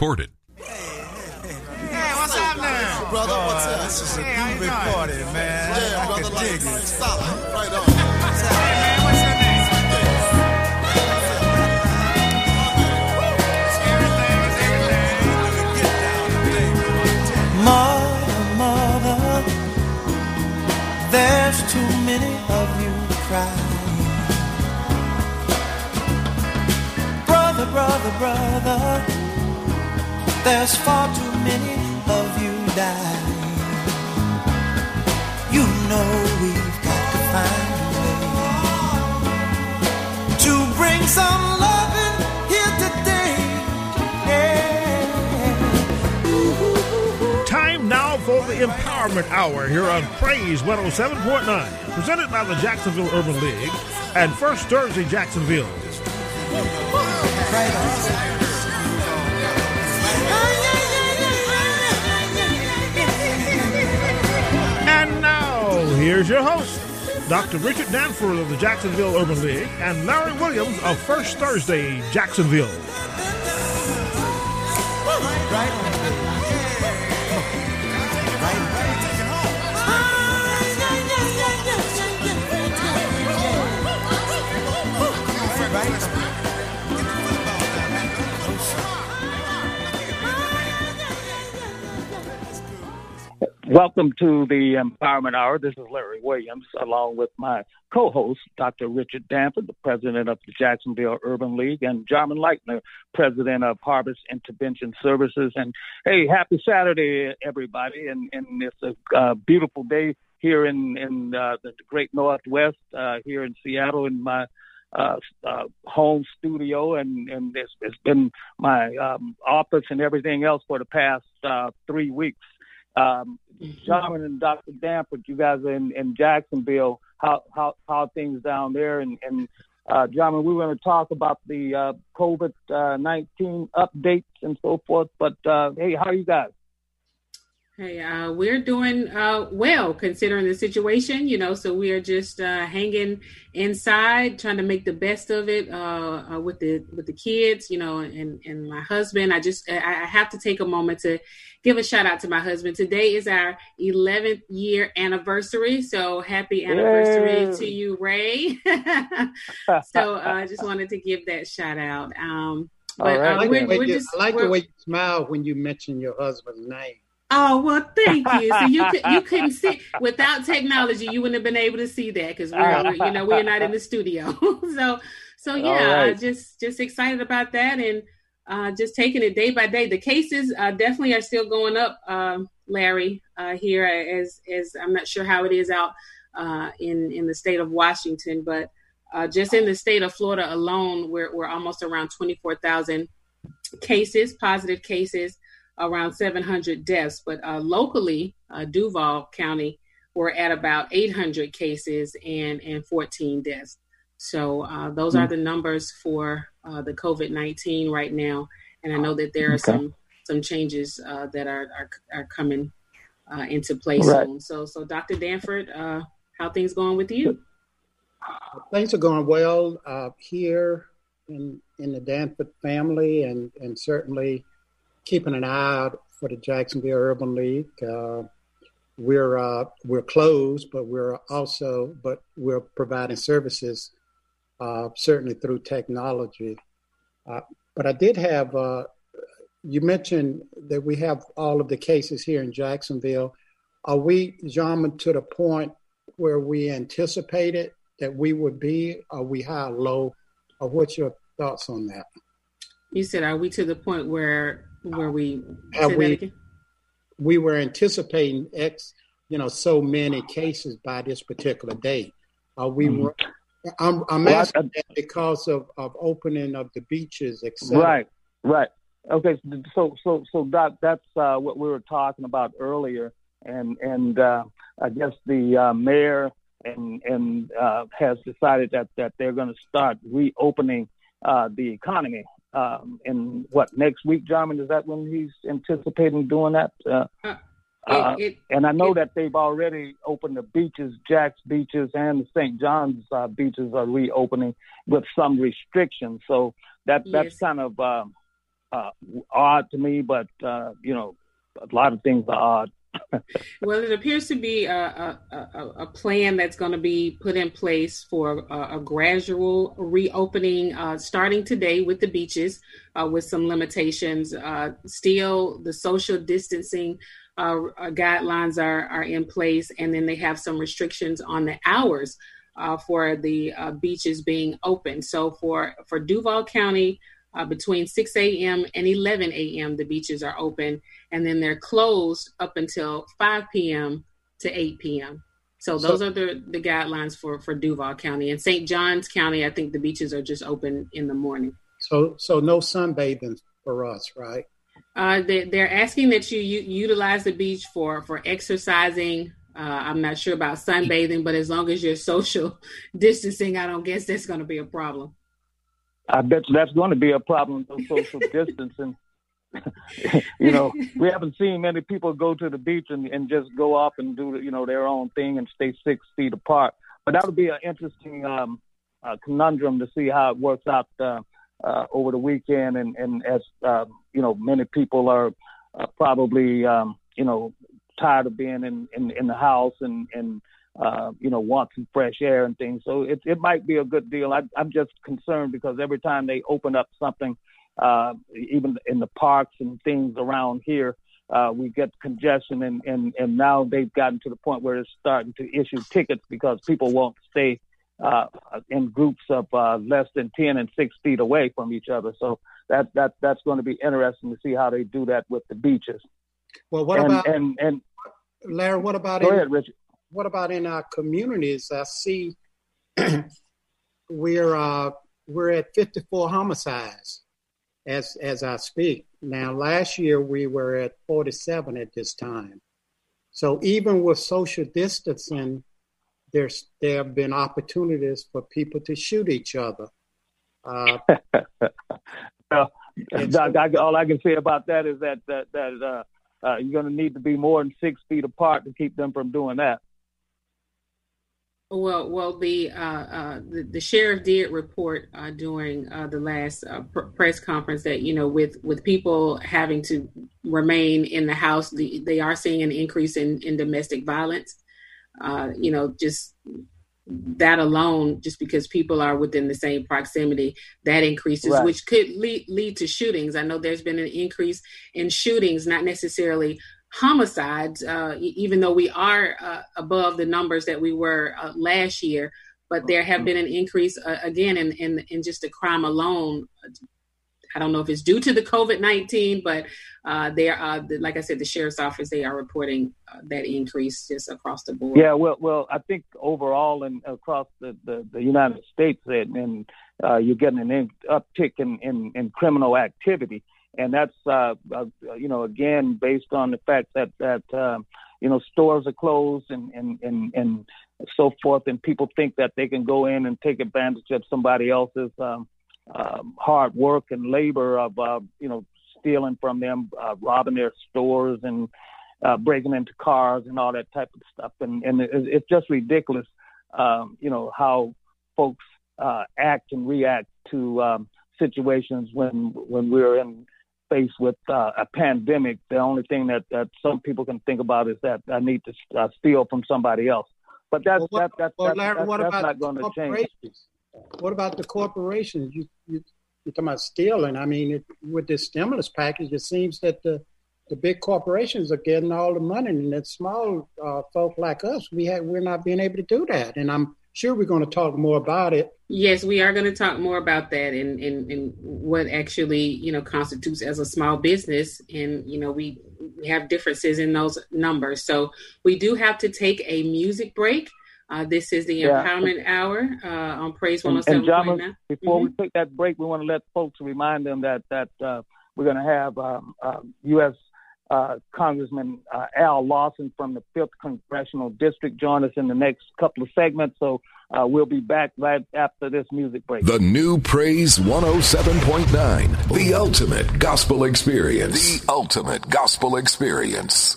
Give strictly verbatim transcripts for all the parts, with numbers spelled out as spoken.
recorded. Hey, what's up now? Brother, what's up? This is a hey, groovy party, man. Yeah, I brother, can like, dig it. stop. Right on. Hey, man, what's your name? Mother, mother, there's too many of you crying. Brother, brother, brother, there's far too many of you dying. You know we've got to find a way to bring some loving here today. Yeah. Ooh. Time now for the Empowerment Hour here on Praise one oh seven point nine, presented by the Jacksonville Urban League and First Thursday Jacksonville. Right on. And now, here's your host, Doctor Richard Danford of the Jacksonville Urban League and Larry Williams of First Thursday Jacksonville. Right on. Welcome to the Empowerment Hour. This is Larry Williams, along with my co-host, Doctor Richard Danford, the president of the Jacksonville Urban League, and Jarman Leitner, president of Harvest Intervention Services. And hey, happy Saturday, everybody! And, and it's a uh, beautiful day here in in uh, the great Northwest, uh, here in Seattle, in my uh, uh, home studio, and and it's, it's been my um, office and everything else for the past uh, three weeks. Um, John and Doctor Danford, you guys are in, in Jacksonville. How how how are things down there? And and uh, John, we were going to talk about the uh, COVID nineteen updates and so forth. But uh, hey, how are you guys? Hey, uh, we're doing uh, well considering the situation, you know, so we are just uh, hanging inside, trying to make the best of it uh, uh, with the with the kids, you know, and, and my husband. I just I have to take a moment to give a shout out to my husband. Today is our eleventh year anniversary. So happy anniversary Yay. to you, Ray. So I uh, just wanted to give that shout out. Um, but right. uh, I like, we're, the, way we're you, just, I like we're, the way you smile when you mention your husband's name. Oh, well, thank you. So you could, you couldn't see without technology, you wouldn't have been able to see that because we're, we're, you know, we're not in the studio. so, so yeah, right. uh, just, just excited about that and uh, just taking it day by day. The cases uh, definitely are still going up, um, Larry, uh, here as, as I'm not sure how it is out uh, in, in the state of Washington, but uh, just in the state of Florida alone, we're, we're almost around twenty-four thousand cases, positive cases. Around seven hundred deaths, but uh, locally, uh, Duval County, we're at about eight hundred cases and, and fourteen deaths. So uh, those mm-hmm. are the numbers for uh, the COVID nineteen right now. And I know that there are okay. some some changes uh, that are are, are coming uh, into play right. soon. So, so Doctor Danford, uh, how things going with you? Things are going well uh, here in in the Danford family, and and certainly keeping an eye out for the Jacksonville Urban League. Uh, we're uh, we're closed, but we're also but we're providing services uh, certainly through technology. Uh, but I did have uh, you mentioned that we have all of the cases here in Jacksonville. Are we, Jarman, to the point where we anticipated that we would be? Are we high or low? Or what's your thoughts on that? You said, are we to the point where where we Have we, we were anticipating X, you know, so many cases by this particular date. Are we? Mm-hmm. I'm, I'm well, asking I, that because of, of opening of the beaches, et cetera. Right, right. Okay, so so so that that's uh, what we were talking about earlier, and and uh, I guess the uh, mayor and and uh, has decided that that they're going to start reopening uh, the economy. Um, in what, next week, Jarman? Is that when he's anticipating doing that? Uh, uh, uh, it, it, and I know it, that they've already opened the beaches, Jack's beaches, and the Saint John's uh, beaches are reopening with some restrictions. So that that's yes. kind of uh, uh, odd to me, but, uh, you know, a lot of things are odd. Well, it appears to be a, a, a, a plan that's going to be put in place for a, a gradual reopening uh, starting today with the beaches uh, with some limitations. Uh, still, the social distancing uh, guidelines are, are in place, and then they have some restrictions on the hours uh, for the uh, beaches being open. So for, for Duval County, Uh, between six a.m. and eleven a.m., the beaches are open, and then they're closed up until five p.m. to eight p.m. So those so, are the, the guidelines for, for Duval County. And Saint Johns County, I think the beaches are just open in the morning. So so no sunbathing for us, right? Uh, they, they're asking that you, you utilize the beach for, for exercising. Uh, I'm not sure about sunbathing, but as long as you're social distancing, I don't guess that's going to be a problem. I bet you that's going to be a problem for social distancing. You know, we haven't seen many people go to the beach and, and just go off and do, you know, their own thing and stay six feet apart. But that would be an interesting um, uh, conundrum to see how it works out uh, uh, over the weekend. And, and as, uh, you know, many people are uh, probably, um, you know, tired of being in, in, in the house and, and Uh, you know, want some fresh air and things. So it it might be a good deal. I, I'm just concerned because every time they open up something, uh, even in the parks and things around here, uh, we get congestion. And, and, and now they've gotten to the point where it's starting to issue tickets because people won't stay uh, in groups of uh, less than ten and six feet away from each other. So that that that's going to be interesting to see how they do that with the beaches. Well, what and, about, and, and Larry, what about... Go in- ahead, Richard. What about in our communities? I see we're uh, we're at fifty-four homicides as as I speak. Now, last year we were at forty-seven at this time. So even with social distancing, there's there have been opportunities for people to shoot each other. Uh, well, Doc, I, all I can say about that is that that, that uh, uh, you're going to need to be more than six feet apart to keep them from doing that. Well, well, the uh, uh, the, the sheriff did report uh, during uh, the last uh, pr- press conference that, you know, with, with people having to remain in the house, the, they are seeing an increase in, in domestic violence. Uh, you know, just that alone, just because people are within the same proximity, that increases, right, which could lead lead to shootings. I know there's been an increase in shootings, not necessarily homicides, uh, even though we are uh, above the numbers that we were uh, last year, but there have been an increase uh, again in, in in just the crime alone. I don't know if it's due to the COVID nineteen, but uh, they are, uh, like I said, the sheriff's office, they are reporting uh, that increase just across the board. Yeah, well, well, I think overall and across the, the, the United States, and uh, you're getting an in, uptick in, in, in criminal activity. And that's, uh, uh, you know, again, based on the fact that, that uh, you know, stores are closed and, and, and, and so forth, and people think that they can go in and take advantage of somebody else's um, um, hard work and labor of, uh, you know, stealing from them, uh, robbing their stores and uh, breaking into cars and all that type of stuff. And, and it, it's just ridiculous, um, you know, how folks uh, act and react to um, situations when when we're in faced with uh, a pandemic. The only thing that, that some people can think about is that I need to uh, steal from somebody else. But that's, well, what, that, that, well, that's, Larry, that's, what that's about not going to change. What about the corporations? You, you, you're talking about stealing. I mean, it, with this stimulus package, it seems that the, the big corporations are getting all the money, and that small uh, folk like us, we have, we're not being able to do that. And I'm sure we're going to talk more about it. Yes, we are going to talk more about that and, and, and what actually, you know, constitutes as a small business. And, you know, we, we have differences in those numbers. So we do have to take a music break. Uh, this is the yeah. Empowerment Hour uh, on Praise one oh seven point nine. Before mm-hmm. we take that break, we want to let folks remind them that, that uh, we're going to have um, uh, U S Uh, Congressman uh, Al Lawson from the fifth Congressional District join us in the next couple of segments. So uh, we'll be back right after this music break. The new Praise one oh seven point nine, the ultimate gospel experience. The ultimate gospel experience.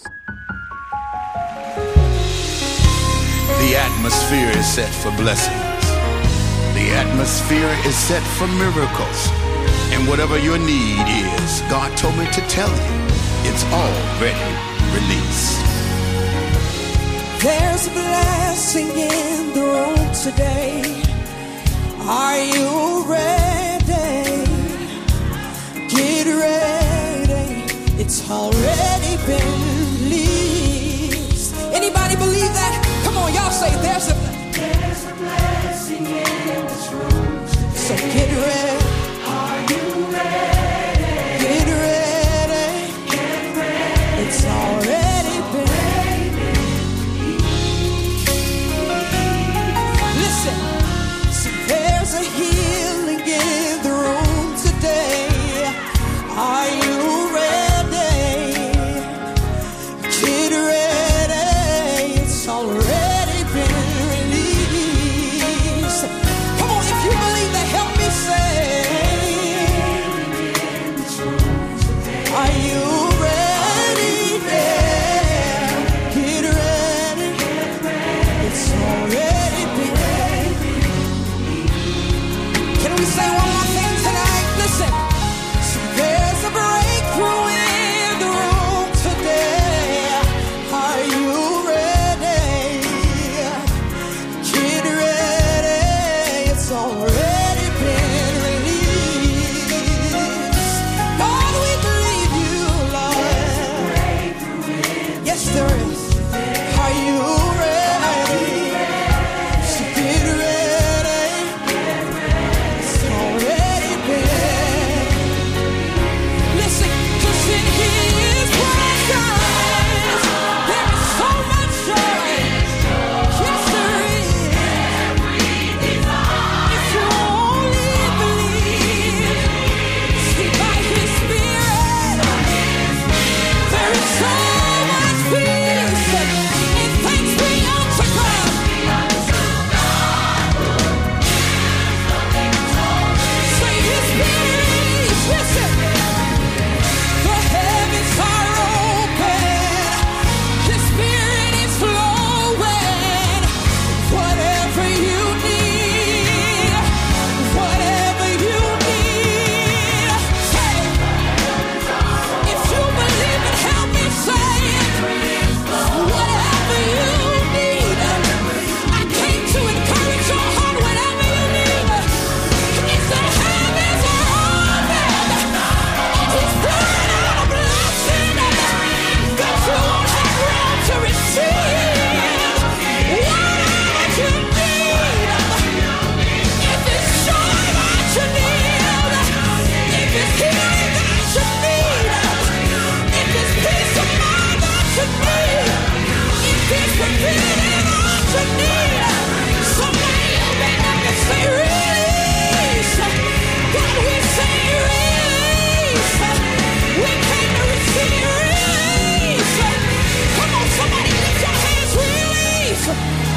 The atmosphere is set for blessings. The atmosphere is set for miracles. And whatever your need is, God told me to tell you, it's already released. There's a blessing in the room today. Are you ready? Get ready. It's already been released. Anybody believe that? Come on, y'all say there's a there's a blessing in this room today. So get ready. Are you ready? Get ready. Get ready. It's already been. Listen, see, there's a healing in the room today. Are you ready? Get ready. It's already been released. Come on, if you believe that, help me say. Are you ready? Yeah. Get ready. It's already been. Can we say one more thing tonight? Listen. So there's a breakthrough in the room today. Are you ready? Get ready. It's already been released. God, we believe you, Lord. Yes, there is. Are you ready? So get ready. It's already been. Listen, 'cause in His presence there is so much joy. Yes, there is. If you only believe, see by His Spirit, there is so much peace and thanks be unto God. Say His peace. Listen. The heavens are open. His Spirit is flowing. Whatever you need, whatever you need, say it. If you believe it, help me say it. Whatever you need, I came to encourage your heart. Whatever you need, it's the heavens are open. He's pouring out a blessing that you won't have room to receive. Whatever you need, if it's joy that you need, if it's healing that you need, if it's peace of mind that you need, if it's provision that you need, somebody open up and say release. God, we say release. We came to receive release. Come on, somebody lift your hands, release.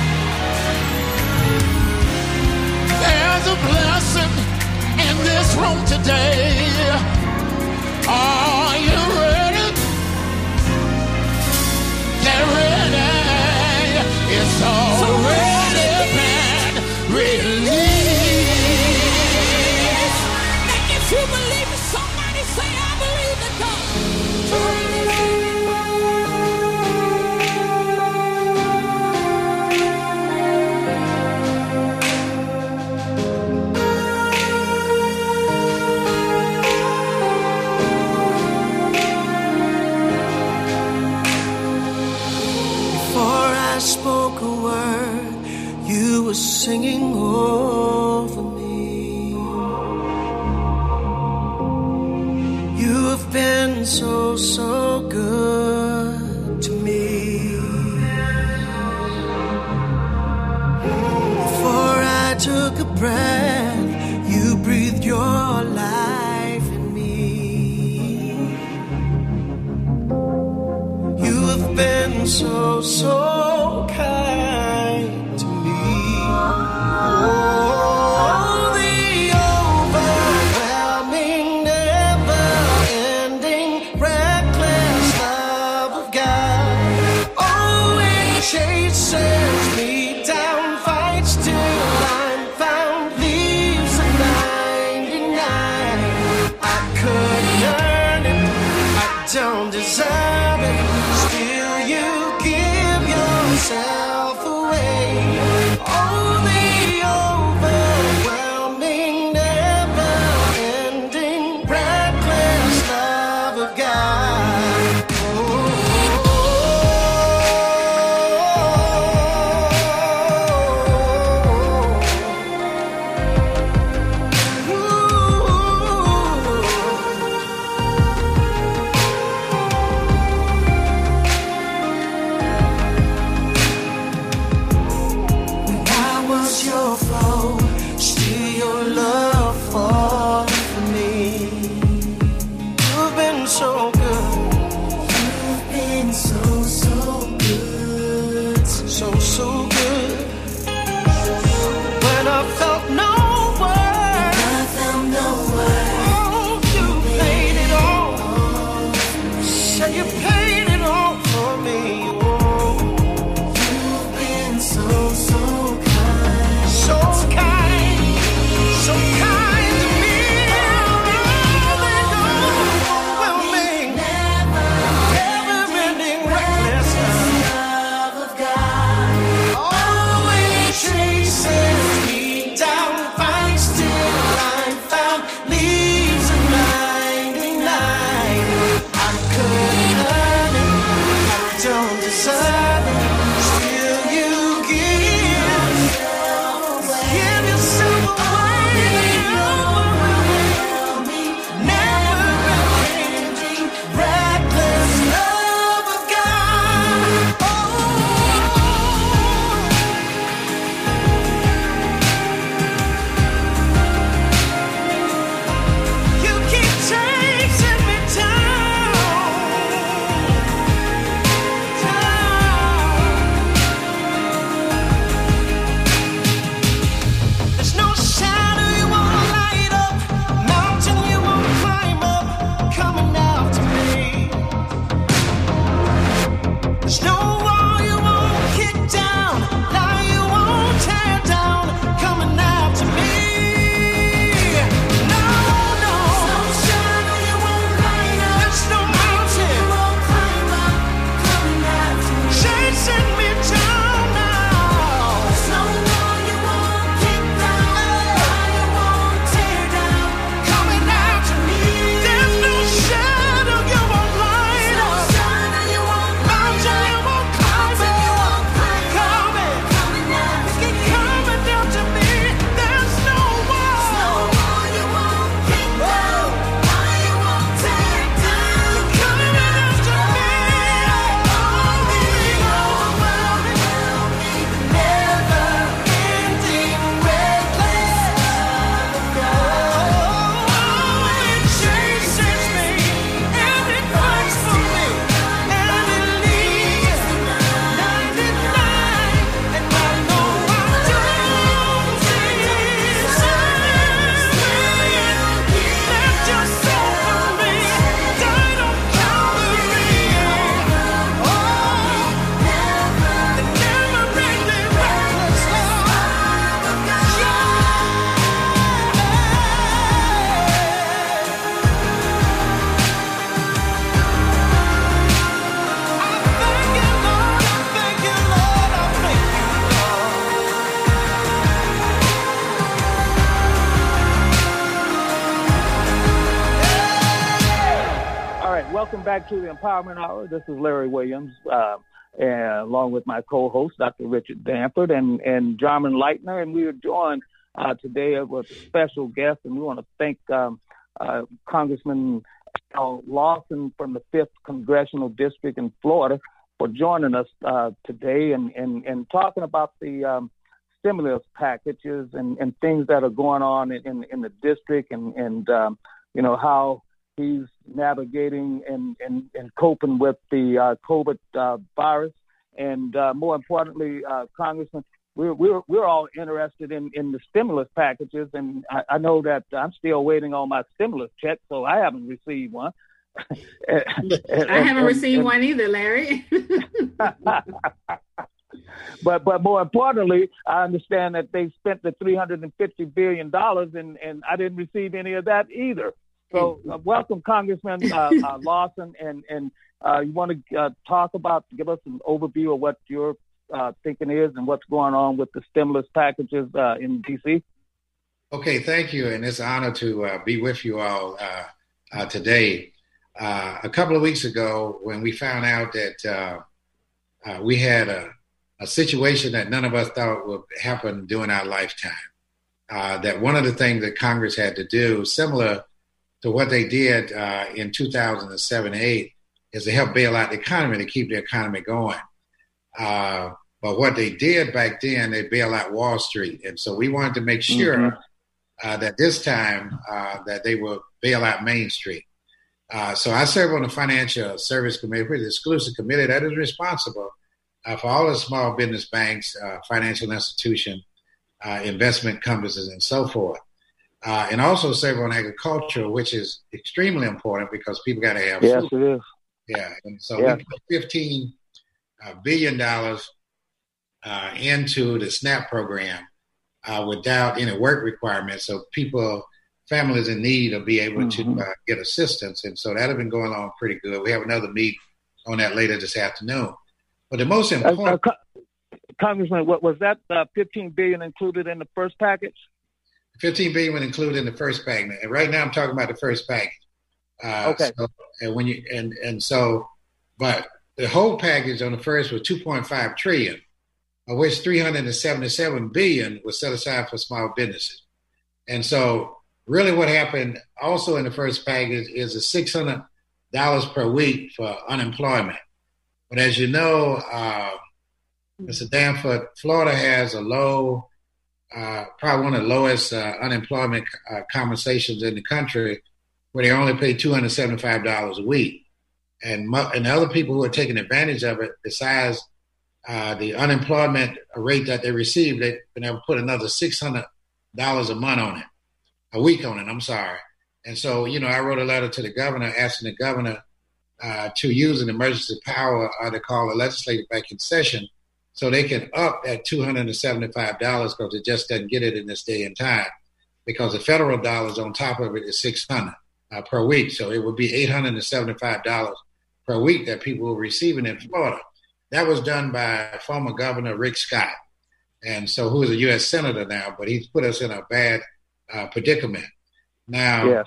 There's a blessing in this room today. Are you ready? Get ready. It's already been released. Now, if you believe it, somebody say, I believe it, God. Before I spoke a word, you were singing over me. You have been so, so good to me. Before I took a breath, you breathed your life in me. You have been so, so kind to me. Oh, the overwhelming, never-ending, reckless love of God. Oh, it chases me down, fights till I'm found, leaves a ninety-nine. don't deserve it. Still you give yourself away. Oh, the overwhelming, never-ending, reckless love of God. Welcome back to the Empowerment Hour. This is Larry Williams, uh, and along with my co-host, Doctor Richard Danford, and, and Jarman Leitner. And we are joined uh, today with a special guest, and we want to thank um, uh, Congressman Al Lawson from the fifth Congressional District in Florida for joining us uh, today and, and, and talking about the um, stimulus packages and, and things that are going on in, in, in the district and, and um, you know, how he's navigating and, and, and coping with the uh, COVID uh, virus. And uh, more importantly, uh, Congressman, we're, we're, we're all interested in, in the stimulus packages. And I, I know that I'm still waiting on my stimulus check, so I haven't received one. and, I haven't and, received and, one either, Larry. But but more importantly, I understand that they spent the three hundred fifty billion dollars and, and I didn't receive any of that either. So uh, welcome, Congressman uh, uh, Lawson, and and uh, you want to uh, talk about, give us an overview of what your uh, thinking is and what's going on with the stimulus packages uh, in D C? Okay, thank you, and it's an honor to uh, be with you all uh, uh, today. Uh, a couple of weeks ago, when we found out that uh, uh, we had a, a situation that none of us thought would happen during our lifetime, uh, that one of the things that Congress had to do, similar to what they did uh, in two thousand seven and eight, is to help bail out the economy, to keep the economy going. Uh, but what they did back then, they bailed out Wall Street. And so we wanted to make sure mm-hmm. uh, that this time uh, that they would bail out Main Street. Uh, so I serve on the Financial Service Committee, the exclusive committee that is responsible uh, for all the small business banks, uh, financial institutions, uh, investment companies, and so forth. Uh, and also serve on agriculture, which is extremely important because people got to have yes, food. Yes, it is. Yeah, and so yes. we put fifteen uh, billion dollars uh, into the SNAP program uh, without any work requirements, so people, families in need, will be able mm-hmm. to uh, get assistance. And so that has been going on pretty good. We have another meeting on that later this afternoon. But the most important, uh, uh, Congressman, what was that uh, fifteen billion dollars included in the first package? fifteen billion dollars was included in the first package, and right now I'm talking about the first package. Uh, okay. So, and when you and and so, but the whole package on the first was two point five trillion dollars, of which three hundred seventy-seven billion dollars was set aside for small businesses. And so, really, what happened also in the first package is a six hundred dollars per week for unemployment. But as you know, uh, Mister Danforth, Florida has a low. Uh, probably one of the lowest uh, unemployment uh, compensations in the country, where they only pay two hundred seventy-five dollars a week. And mo- and other people who are taking advantage of it, besides uh, the unemployment rate that they receive, they've been able to put another six hundred dollars a month on it, a week on it, I'm sorry. And so, you know, I wrote a letter to the governor asking the governor uh, to use an emergency power uh, to call a legislature back in session, so they can up at two hundred seventy-five dollars because it just doesn't get it in this day and time, because the federal dollars on top of it is six hundred dollars uh, per week. So it would be eight hundred seventy-five dollars per week that people were receiving in Florida. That was done by former Governor Rick Scott, and so who is a U S Senator now, but he's put us in a bad uh, predicament. Now, yes.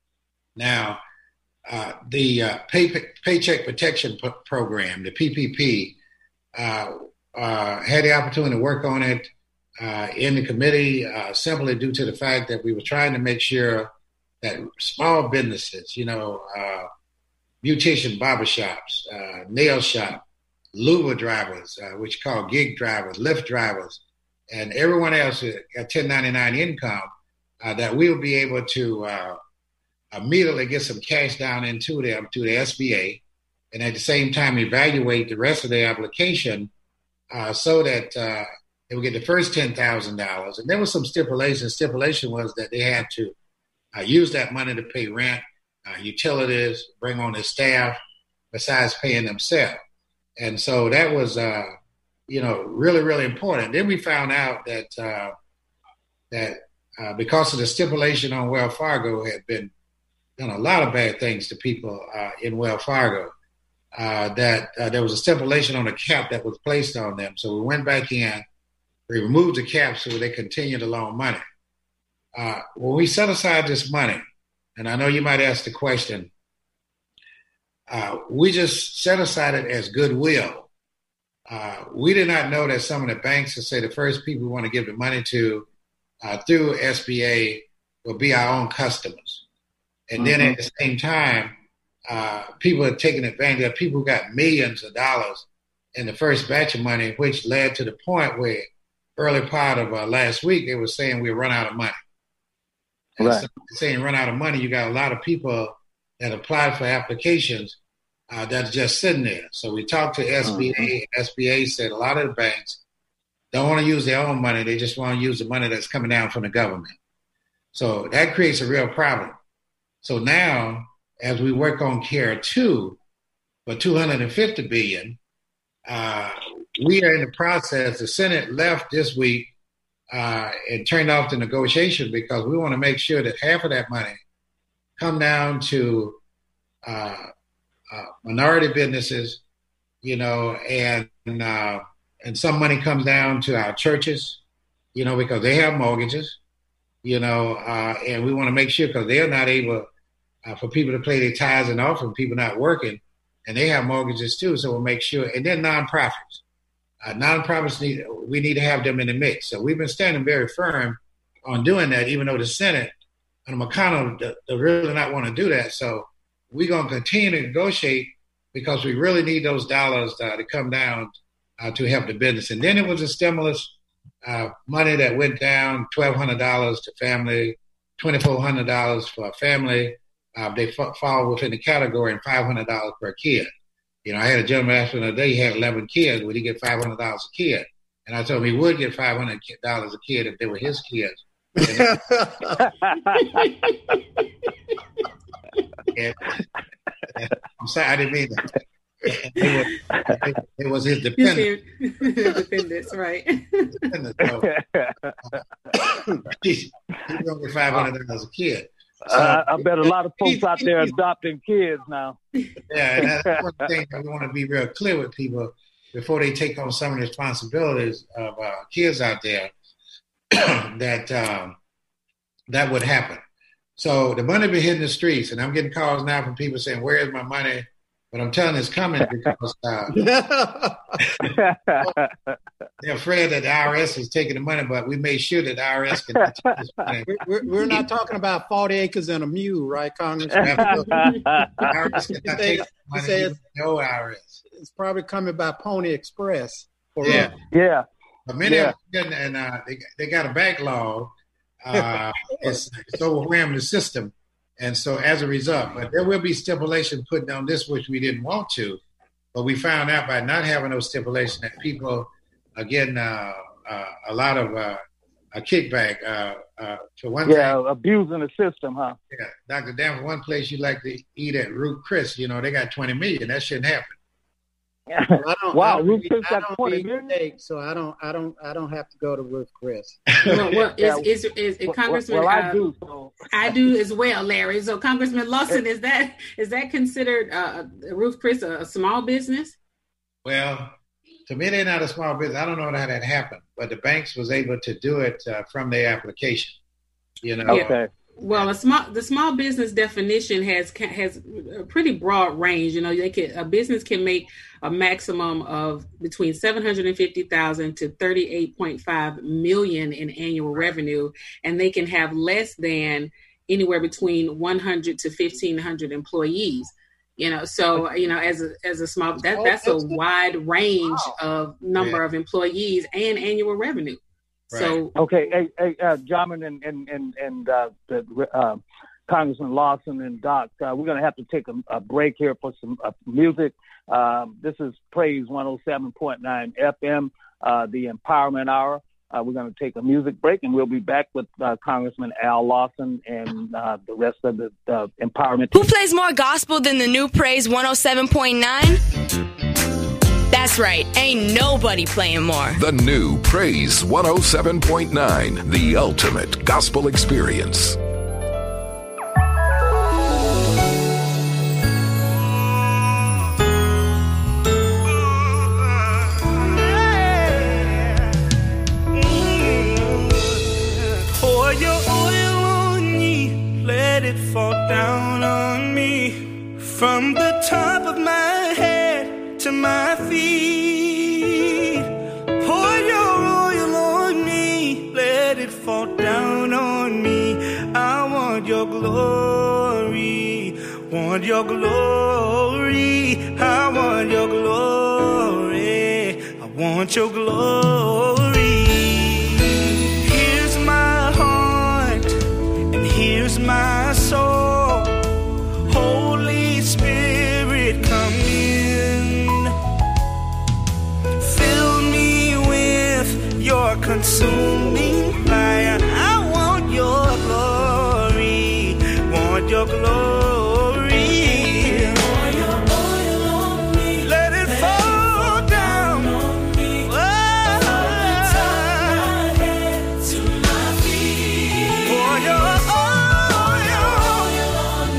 now uh, the uh, pay, Paycheck Protection P- Program, the P P P, uh, Uh, had the opportunity to work on it uh, in the committee uh, simply due to the fact that we were trying to make sure that small businesses, you know, uh, beautician barbershops, uh, nail shop, Uber drivers, uh, which you call gig drivers, Lyft drivers, and everyone else at ten ninety-nine income, uh, that we will be able to uh, immediately get some cash down into them to the S B A, and at the same time evaluate the rest of their application Uh, so that uh, they would get the first ten thousand dollars. And there was some stipulation. Stipulation was that they had to uh, use that money to pay rent, uh, utilities, bring on their staff, besides paying themselves. And so that was, uh, you know, really, really important. Then we found out that uh, that uh, because of the stipulation on Wells Fargo had been done a lot of bad things to people uh, in Wells Fargo, Uh, that uh, there was a stipulation on a cap that was placed on them. So we went back in, we removed the cap so they continued to loan money. Uh, when we set aside this money, and I know you might ask the question, uh, we just set aside it as goodwill. Uh, we did not know that some of the banks would say the first people we want to give the money to uh, through S B A will be our own customers. And mm-hmm. then at the same time, Uh, people are taking advantage of people who got millions of dollars in the first batch of money, which led to the point where early part of uh, last week, they were saying we run out of money. And right. so saying run out of money, you got a lot of people that applied for applications uh, that's just sitting there. So we talked to S B A. Mm-hmm. S B A said a lot of the banks don't want to use their own money. They just want to use the money that's coming down from the government. So that creates a real problem. So now, as we work on CARE two for two hundred fifty billion dollars, uh, we are in the process. The Senate left this week uh, and turned off the negotiation because we want to make sure that half of that money come down to uh, uh, minority businesses, you know, and uh, and some money comes down to our churches, you know, because they have mortgages, you know, uh, and we want to make sure because they're not able uh, for people to pay their tithes and offering, people not working, and they have mortgages too. So we'll make sure, and then nonprofits. Uh, nonprofits need we need to have them in the mix. So we've been standing very firm on doing that, even though the Senate and McConnell does really not want to do that. So we're going to continue to negotiate because we really need those dollars uh, to come down uh, to help the business. And then it was a stimulus uh, money that went down, twelve hundred dollars to family, twenty-four hundred dollars for a family. Uh, they f- fall within the category and five hundred dollars per kid. You know, I had a gentleman ask me the other day, he had eleven kids, would he get five hundred dollars a kid? And I told him he would get five hundred dollars a kid if they were his kids. And, and, I'm sorry, I didn't mean that. It was, it, it was his dependent. Dependents, right. Dependent, so, he's going to get five hundred dollars a kid. So, uh, I bet a lot of folks out there adopting kids now. Yeah, and that's one thing that we want to be real clear with people before they take on some of the responsibilities of uh, kids out there that um, that would happen. So the money be hitting the streets, and I'm getting calls now from people saying, "Where is my money?" But I'm telling you, it's coming because uh, they're afraid that the I R S is taking the money, but we made sure that the I R S can take this money. We're, we're not talking about forty acres and a mule, right, Congressman? The I R S cannot take the money, say even no I R S. It's probably coming by Pony Express. For Yeah. Yeah. But many Yeah. of them, and uh, they, they got a backlog. Uh, it's, it's overwhelming the system. And so as a result, but there will be stipulations put on this, which we didn't want to, but we found out by not having those stipulations that people are getting uh, uh, a lot of uh, a kickback. Uh, uh, for one Yeah, thing, abusing the system, huh? yeah, Doctor Dan, one place you like to eat at Ruth Chris, you know, they got twenty million. That shouldn't happen. Well, I don't, Wow, I don't, Ruth eat, Chris I got don't twenty eat million? steak, so I don't, I don't, I don't have to go to Ruth Chris. Well, well Yeah. is, is, is, is Well, Congressman? well, I uh, do. So. I do as well, Larry. So, Congressman Lawson, is that is that considered uh, Ruth Chris a, a small business? Well, to me, they're not a small business. I don't know how that happened, but the banks was able to do it uh, from their application. You know, Okay. Well, a small the small business definition has has a pretty broad range. You know, they can, a business can make a maximum of between seven hundred and fifty thousand to thirty eight point five million in annual revenue, and they can have less than anywhere between one hundred to fifteen hundred employees. You know, so you know, as a as a small that that's a wide range of number Yeah. of employees and annual revenue. Right. So Okay, hey, hey uh, Jarman and and and, and uh, the, uh, Congressman Lawson and Doc, uh, we're going to have to take a, a break here for some uh, music. Um, this is Praise one oh seven point nine F M, uh, the Empowerment Hour. Uh, we're going to take a music break, and we'll be back with uh, Congressman Al Lawson and uh, the rest of the uh, empowerment. Who plays more gospel than the new Praise one oh seven point nine? That's right, ain't nobody playing more. The new Praise one oh seven point nine, the ultimate gospel experience. Pour your oil on me, let it fall down on me, from the top of my head to my feet. Pour your oil on me, let it fall down on me. I want your glory, want your glory. I want your glory, I want your glory. Here's my heart, and here's my soul. Holy Spirit, come in. Fill me with your consuming fire. I want your glory, want your glory. Let it fall down on me. Pour your oil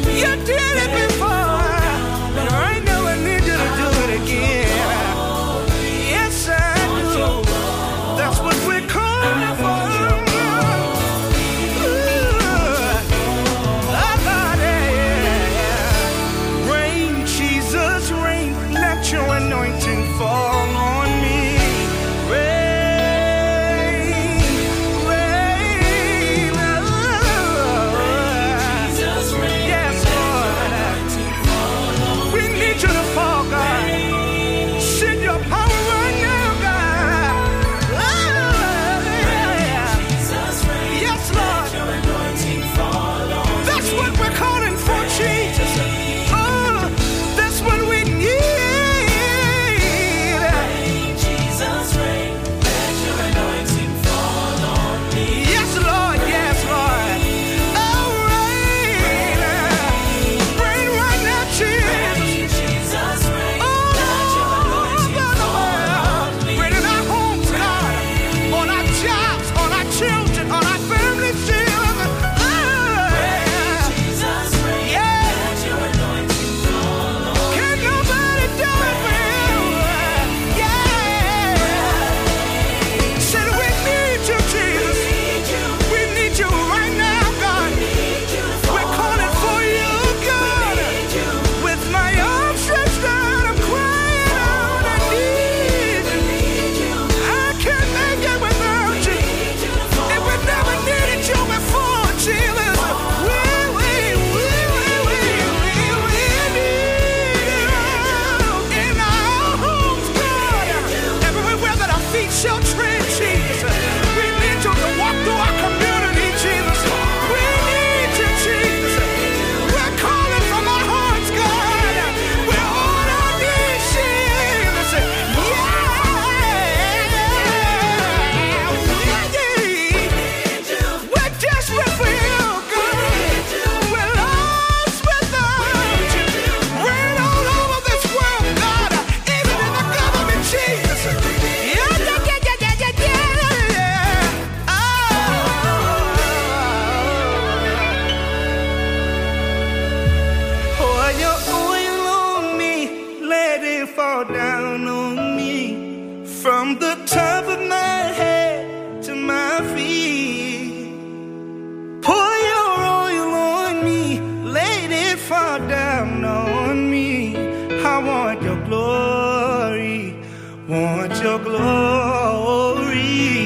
fall down on me from the top of my head to my feet. Pour your oil on me, let it fall down on me. I want your glory, want your glory.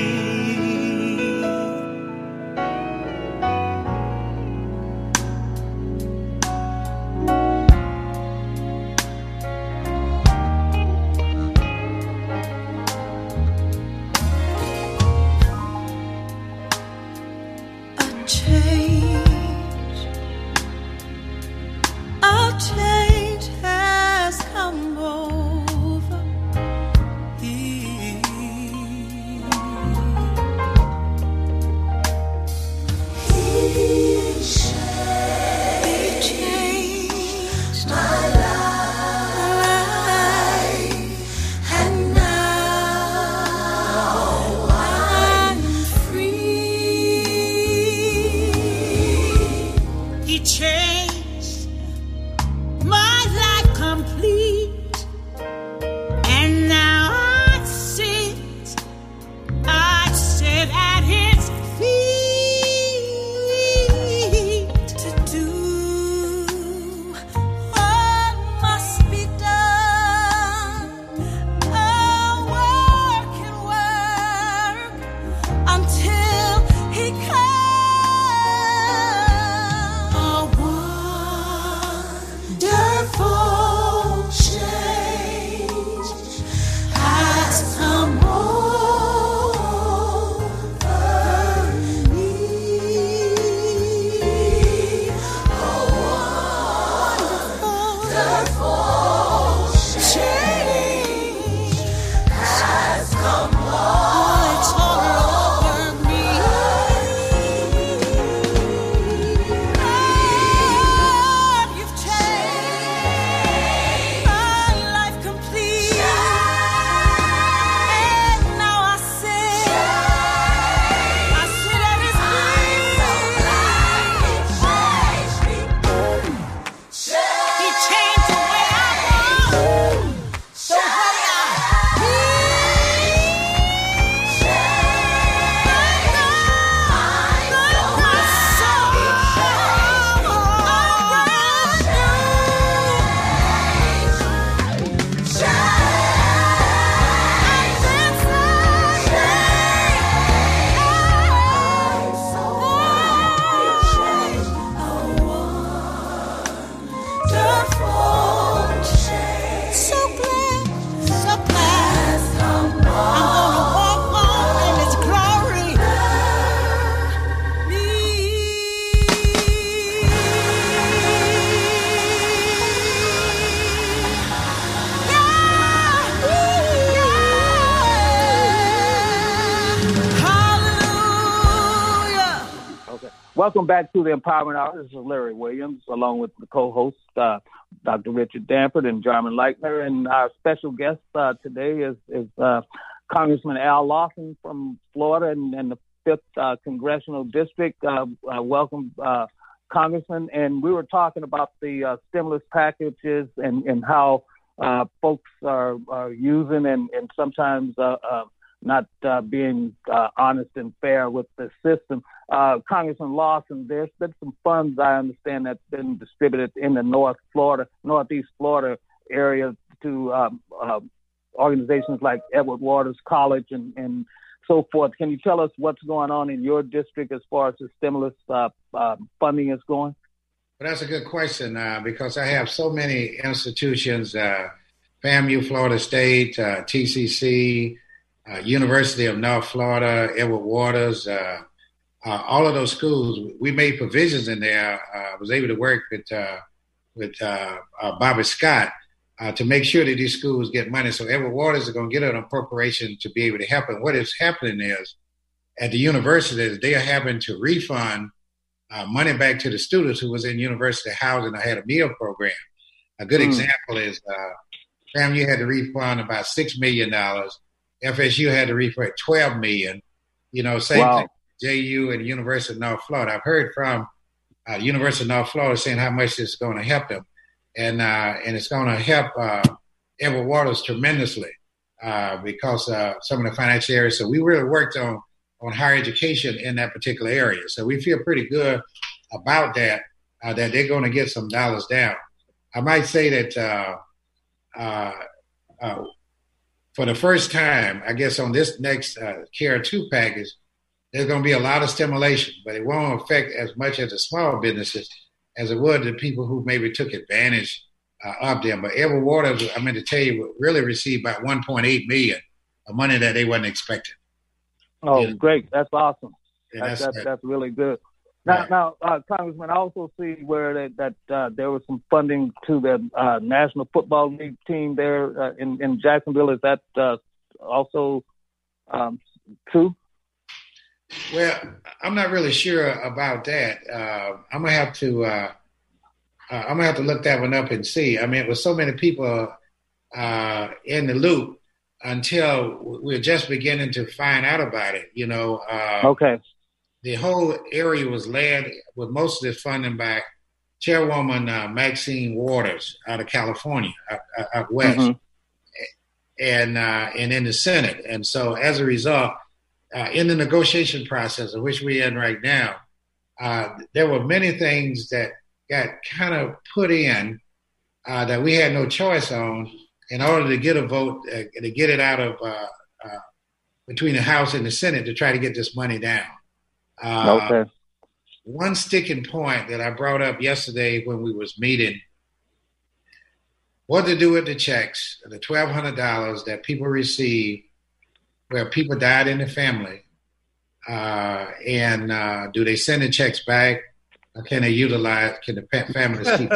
Change has come over me. He changed my life, and now I'm free. He changed my life complete, and now I sit, I sit at his feet to do what must be done. I'll work and work until he comes. A wonderful change has come over me. A wonderful change has come over me. Lord, you've changed my life complete, and now I sit, I sit at his feet. He changed the way I walk, the way I my soul. So glad, so glad I'm gonna walk on in His glory. Hallelujah. Okay. Welcome back to the Empowerment Hour. This is Larry Williams, along with the co-host, uh, Doctor Richard Danford and Jarman Leichner. And our special guest uh, today is, is uh, Congressman Al Lawson from Florida and, and the fifth uh, Congressional District. Uh, uh, welcome, uh, Congressman. And we were talking about the uh, stimulus packages and, and how uh, folks are, are using and, and sometimes uh, uh, not uh, being uh, honest and fair with the system. Uh, Congressman Lawson, there's been some funds, I understand, that's been distributed in the North Florida, Northeast Florida area to um, uh, organizations like Edward Waters College and, and so forth. Can you tell us what's going on in your district as far as the stimulus uh, uh, funding is going? Well, that's a good question uh, because I have so many institutions, uh, FAMU, Florida State, uh, T C C, uh, University of North Florida, Edward Waters, uh, uh, all of those schools. We made provisions in there. I uh, was able to work with uh, with uh, uh, Bobby Scott uh, to make sure that these schools get money. So Edward Waters is going to get an appropriation to be able to help. And what is happening is at the universities, they are having to refund uh, money back to the students who was in university housing or had a meal program. A good mm. example is uh, FAMU had to refund about six million dollars. F S U had to refund twelve million dollars. You know, same wow. thing, J U and University of North Florida. I've heard from uh, University of North Florida saying how much this is going to help them. And uh, and it's going to help uh, Edward Waters tremendously uh, because uh, some of the financial areas. So we really worked on, on higher education in that particular area. So we feel pretty good about that, uh, that they're going to get some dollars down. I might say that uh, uh, uh, for the first time, I guess on this next uh, CARE two package, there's going to be a lot of stimulation, but it won't affect as much as the small businesses as it would the people who maybe took advantage uh, of them. But Edward Waters, I meant to tell you, really received about one point eight million dollars of money that they wasn't expecting. Oh, yeah. Great. That's awesome. Yeah, that's, that's, that's, that's really good. Now, right. now uh, Congressman, I also see where that, that uh, there was some funding to the uh, National Football League team there uh, in, in Jacksonville. Is that uh, also um, true? Well, I'm not really sure about that. Uh, I'm gonna have to. Uh, uh, I'm gonna have to look that one up and see. I mean, with so many people uh, in the loop, until we're just beginning to find out about it. You know. Uh, okay. The whole area was led with most of this funding by Chairwoman uh, Maxine Waters out of California, out, out west, mm-hmm. and uh, and in the Senate. And so, as a result. Uh, in the negotiation process, of which we're in right now, uh, there were many things that got kind of put in uh, that we had no choice on in order to get a vote, uh, to get it out of uh, uh, between the House and the Senate to try to get this money down. Uh, okay. One sticking point that I brought up yesterday when we was meeting, what to do with the checks, the twelve hundred dollars that people receive where people died in the family, uh, and uh, do they send the checks back, or can they utilize? Can the families keep?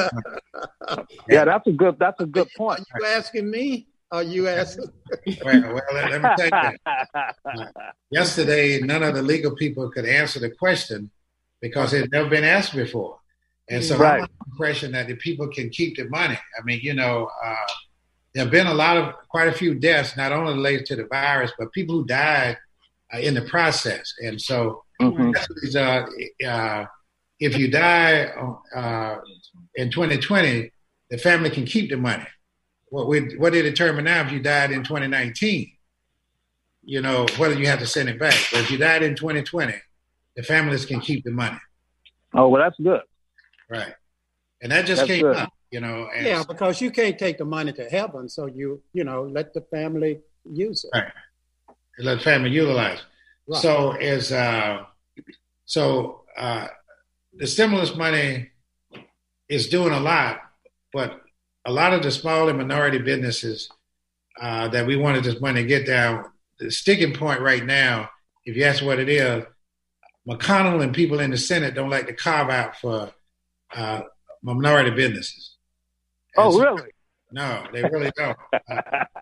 Yeah, that's a good. That's a good point. Are you asking me? Are you asking? well, well let, let me tell you. Uh, yesterday, none of the legal people could answer the question because it had never been asked before, and so right. I have the impression that the people can keep the money. I mean, you know. Uh, There have been a lot of, quite a few deaths, not only related to the virus, but people who died uh, in the process. And so, mm-hmm. uh, uh, if you die uh, in twenty twenty, the family can keep the money. What we what they determine now, if you died in twenty nineteen, you know, whether you have to send it back. But if you died in twenty twenty, the families can keep the money. Oh, well, that's good. Right. And that just that's came good. up. You know, and yeah, because you can't take the money to heaven, so you, you know, let the family use it. Right. Let the family utilize. Right. So as uh, so uh, the stimulus money is doing a lot, but a lot of the small and minority businesses uh, that we wanted this money to get down. The sticking point right now, if you ask what it is, McConnell and people in the Senate don't like to carve out for uh, minority businesses. And oh, so, really? No, they really don't. uh,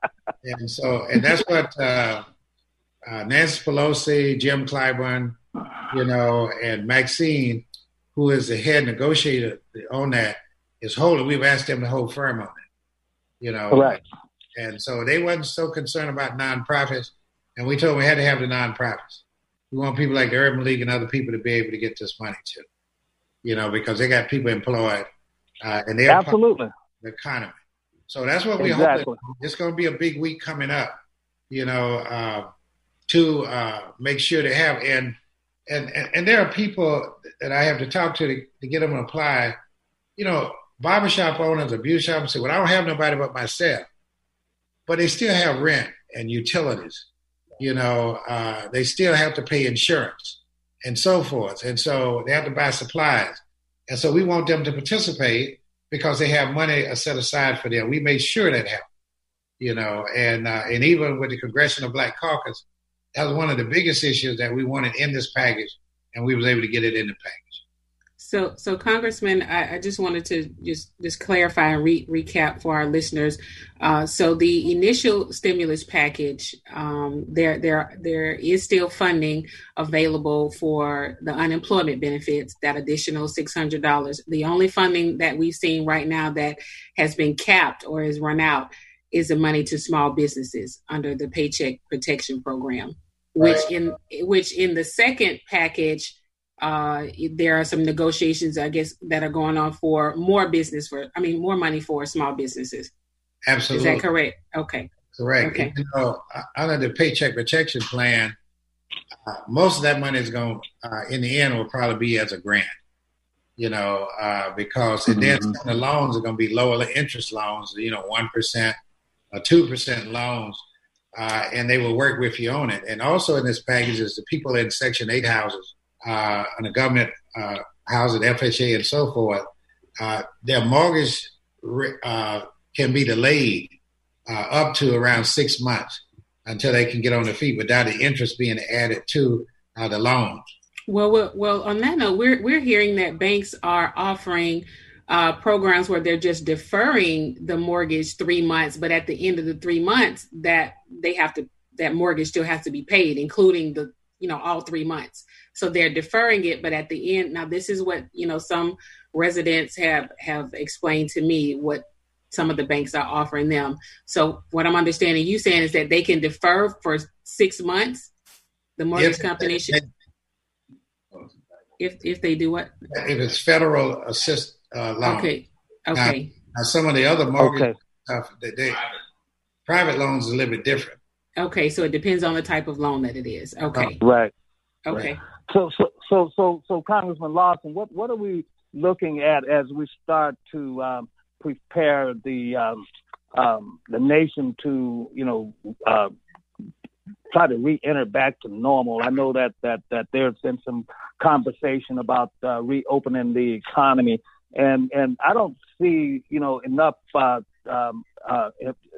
and so, and that's what uh, uh, Nancy Pelosi, Jim Clyburn, you know, and Maxine, who is the head negotiator on that, is holding. We've asked them to hold firm on it, you know. Correct. And so they wasn't so concerned about nonprofits, and we told them we had to have the nonprofits. We want people like the Urban League and other people to be able to get this money too, you know, because they got people employed, uh, and they're absolutely the economy. So that's what we exactly. hope. It's going to be a big week coming up, you know, uh, to uh, make sure to have. And, and and and there are people that I have to talk to to, to get them to apply. You know, barbershop owners or beauty shops say, well, I don't have nobody but myself. But they still have rent and utilities. You know, uh, they still have to pay insurance and so forth. And so they have to buy supplies. And so we want them to participate because they have money set aside for them. We made sure that happened, you know, and uh, and even with the Congressional Black Caucus, that was one of the biggest issues that we wanted in this package, and we was able to get it in the package. So, so Congressman, I, I just wanted to just, just clarify and re- recap for our listeners. Uh, so the initial stimulus package, um, there, there, there is still funding available for the unemployment benefits, that additional six hundred dollars. The only funding that we've seen right now that has been capped or is run out is the money to small businesses under the Paycheck Protection Program, which right. in which in the second package, Uh, there are some negotiations, I guess, that are going on for more business for, I mean, more money for small businesses. Absolutely. Is that correct? Okay. Correct. Okay. You know, under the Paycheck Protection Plan, uh, most of that money is going, uh, in the end, will probably be as a grant. You know, uh, because mm-hmm. and then some of the loans are going to be lower interest loans. You know, one percent or two percent loans, uh, and they will work with you on it. And also in this package is the people in Section eight houses, uh, and the government uh, housing, F H A, and so forth. Uh, their mortgage uh, can be delayed uh, up to around six months until they can get on their feet without the interest being added to uh, the loan. Well, well, well, on that note, we're we're hearing that banks are offering uh, programs where they're just deferring the mortgage three months, but at the end of the three months, that they have to that mortgage still has to be paid, including the you know all three months. So they're deferring it, but at the end, now this is what you know some residents have have explained to me what some of the banks are offering them. So what I'm understanding you saying is that they can defer for six months. The mortgage if, company should. If if they do what? If it's federal assist uh, loan. Okay. Okay. Now, now some of the other mortgage okay. stuff, they, they, private loans is a little bit different. Okay, so it depends on the type of loan that it is. Okay. Right. Okay. So so so so so Congressman Lawson, what what are we looking at as we start to um, prepare the um, um, the nation to you know. Uh, try to re-enter back to normal. I know that that that there's been some conversation about uh, reopening the economy, and and I don't see you know enough uh, um, uh,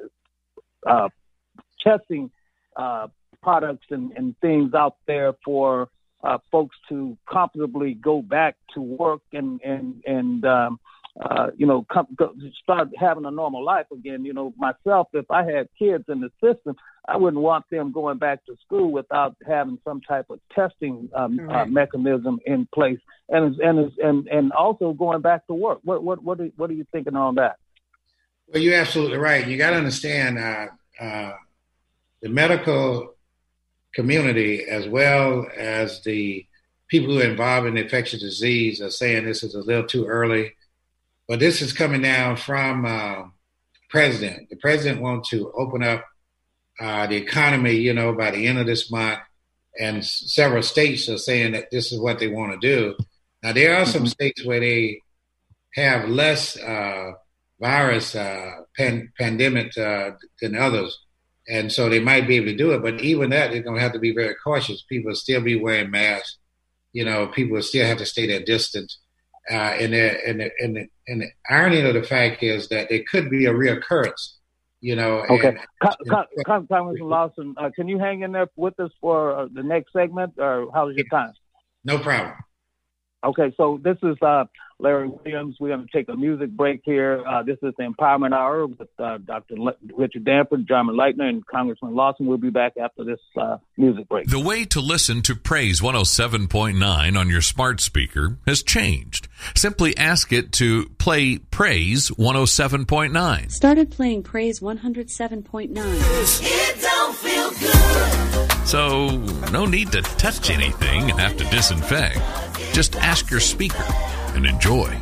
uh, testing uh, products and, and things out there for uh, folks to comfortably go back to work and and and um, uh, you know come, go, start having a normal life again. You know, myself, if I had kids in the system, I wouldn't want them going back to school without having some type of testing um, right. uh, mechanism in place, and and and and also going back to work. What what what are, what are you thinking on that? Well, you're absolutely right. You got to understand uh, uh, the medical community as well as the people who are involved in infectious disease are saying this is a little too early, but this is coming down from uh, the president. The president wants to open up Uh, the economy, you know, by the end of this month, and s- several states are saying that this is what they want to do. Now, there are some states where they have less uh, virus uh, pan- pandemic uh, than others, and so they might be able to do it. But even that, they're going to have to be very cautious. People will still be wearing masks. You know, people will still have to stay their distance. Uh, and, the, and, the, and, the, and the irony of the fact is that there could be a reoccurrence. You know, okay. And, Congressman Lawson, uh, can you hang in there with us for uh, the next segment, or how's your time? No problem. Okay, so this is uh, Larry Williams. We're going to take a music break here. Uh, this is the Empowerment Hour with uh, Doctor Le- Richard Danford, Jarman Leitner, and Congressman Lawson. We'll be back after this uh, music break. The way to listen to Praise one oh seven point nine on your smart speaker has changed. Simply ask it to play Praise one oh seven point nine. Started playing Praise one oh seven point nine. It don't feel good. So, no need to touch anything and have to disinfect. Just ask your speaker and enjoy.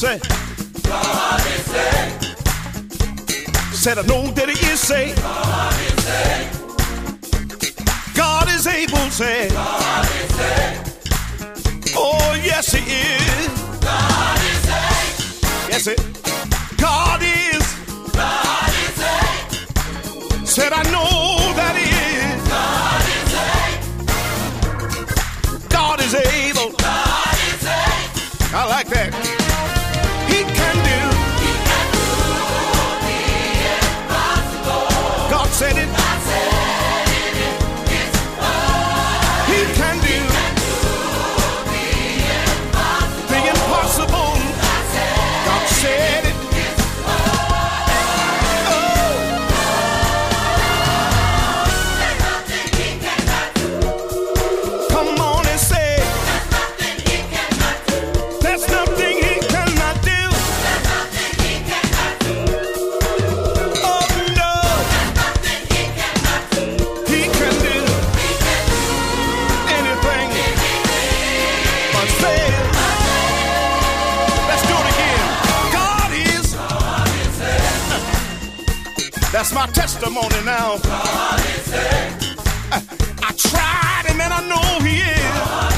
say. God is say. Said I know that he is say. God is say. God is able, say. God is say. Oh, yes, he is. God is say. Yes, it. God is. God is say. Said I know that he is. God is say. God is able. God is say. I like that. He can do. He can do the impossible. God said it. God said it. It's possible. He can do. The impossible. God said it. Oh. Come on and say, there's nothing he cannot do. Oh no, he can do anything but fail. That's my testimony now. God is I, I tried him and I know he is. God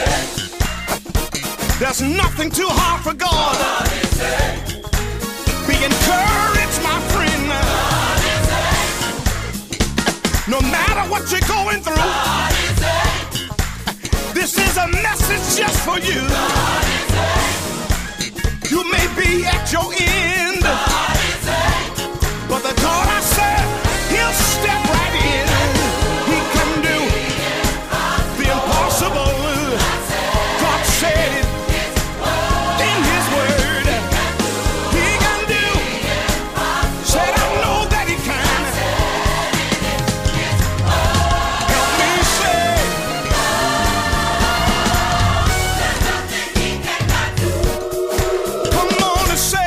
is There's nothing too hard for God. God is Be encouraged, my friend. God is No matter what you're going through. God is This is a message just for you. God is You may be at your end. God But the God I serve, he'll step right in. He can do the impossible. God said it in his word. He can do. Said I know that he can. Help me say. Come on and say.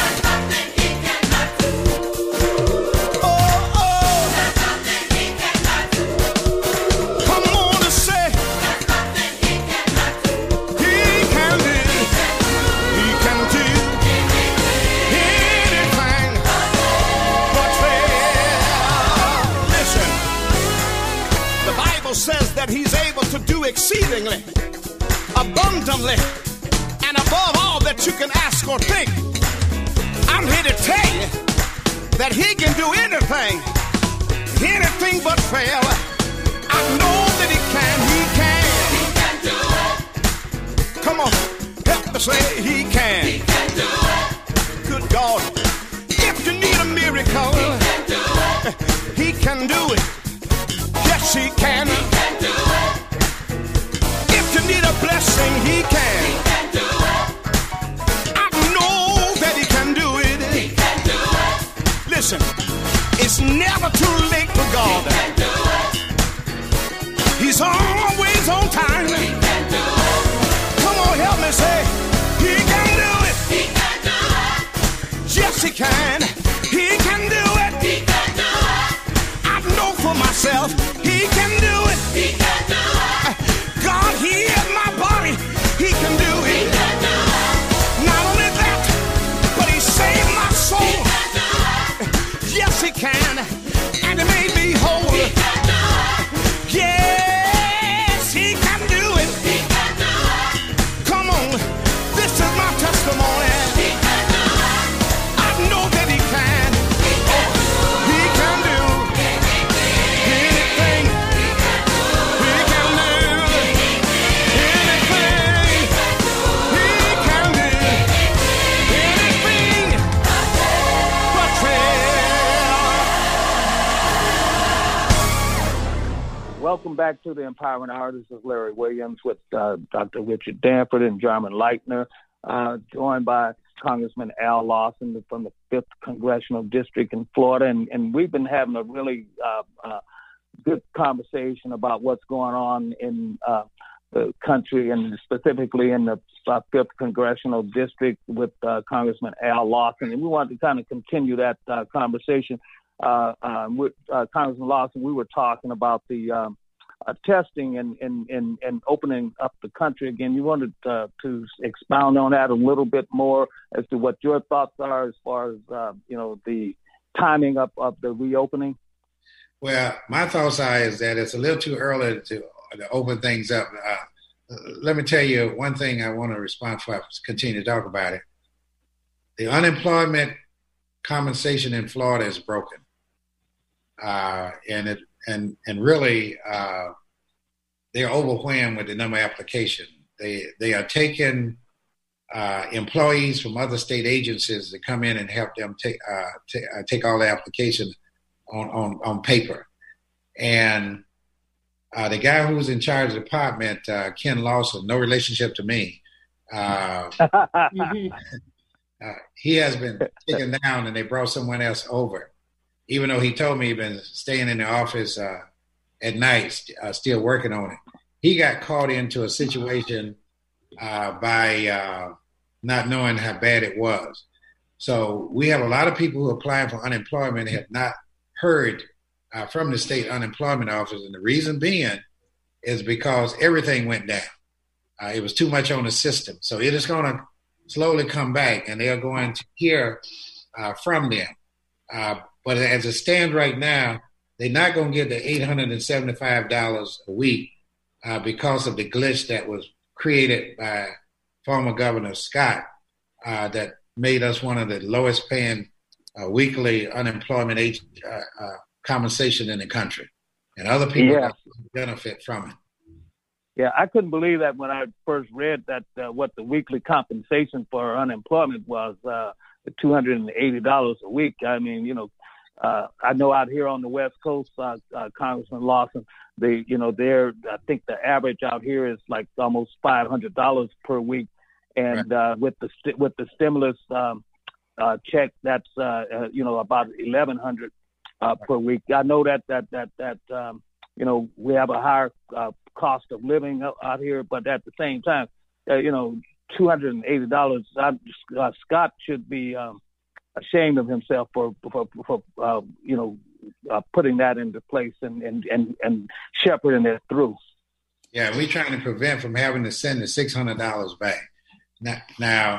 Says that he's able to do exceedingly, abundantly, and above all that you can ask or think. I'm here to tell you that he can do anything, anything but fail. I know that he can, he can. He can do it. Come on, help me say he can. He can do it. Good God, if you need a miracle, he can do it. He can do it. Yes, he can. He can do it. If you need a blessing, he can. He can do it. I know that he can do it. He can do it. Listen, it's never too late for God. He can do it. He's always on time. He can do it. Come on, help me say, he can do it. He can do it. Yes, he can. He can do it. He can do it. I know for myself. He can do it. He can do it. God healed my body. He can do it. He can do it. Not only that, but he saved my soul. He can do it. Yes, he can. And he made me whole. He can do it. Yes, he can do it. He can do it. Come on. This is my testimony. He can do it. I know that he can. He can do it. He can do anything. Welcome back to the Empowerment Hour. This is Larry Williams with uh, Doctor Richard Danford and Jarman Leitner, uh, joined by Congressman Al Lawson from the fifth Congressional District in Florida. And, and we've been having a really uh, uh, good conversation about what's going on in uh, the country and specifically in the uh, fifth Congressional District with uh, Congressman Al Lawson. And we wanted to kind of continue that uh, conversation. Uh, uh, with uh, Congressman Lawson, we were talking about the um, uh, testing and, and, and, and opening up the country again. You wanted uh, to expound on that a little bit more as to what your thoughts are as far as, uh, you know, the timing up of the reopening? Well, my thoughts are is that it's a little too early to, to open things up. Uh, let me tell you one thing I want to respond for. I continue to talk about it. The unemployment compensation in Florida is broken, uh, and it and and really uh, they're overwhelmed with the number of applications. They they are taking uh, employees from other state agencies to come in and help them take uh, t- uh, take all the applications on on, on paper, and uh, the guy who was in charge of the department, uh, Ken Lawson, no relationship to me. Uh, Uh, he has been taken down, and they brought someone else over. Even though he told me he'd been staying in the office uh, at night, uh, still working on it. He got caught into a situation uh, by uh, not knowing how bad it was. So we have a lot of people who are applying for unemployment have not heard uh, from the state unemployment office, and the reason being is because everything went down. Uh, it was too much on the system. So it is going to slowly come back, and they are going to hear uh, from them. Uh, but as it stands right now, they're not going to get the eight hundred seventy-five dollars a week uh, because of the glitch that was created by former Governor Scott uh, that made us one of the lowest paying uh, weekly unemployment age, uh, uh, compensation in the country. And other people yeah. benefit from it. Yeah, I couldn't believe that when I first read that uh, what the weekly compensation for unemployment was, uh, two hundred eighty dollars a week. I mean, you know, uh, I know out here on the West Coast, uh, uh, Congressman Lawson, they, you know, they're, I think the average out here is like almost five hundred dollars per week. And right. uh, with the st- with the stimulus um, uh, check, that's, uh, uh, you know, about eleven hundred dollars uh, per week. I know that, that, that, that um, you know, we have a higher uh, cost of living out here, but at the same time, uh, you know, two hundred eighty dollars, uh, Scott should be um, ashamed of himself for, for, for uh, you know, uh, putting that into place and, and, and, and shepherding it through. Yeah, we're trying to prevent from having to send the six hundred dollars back. Now, now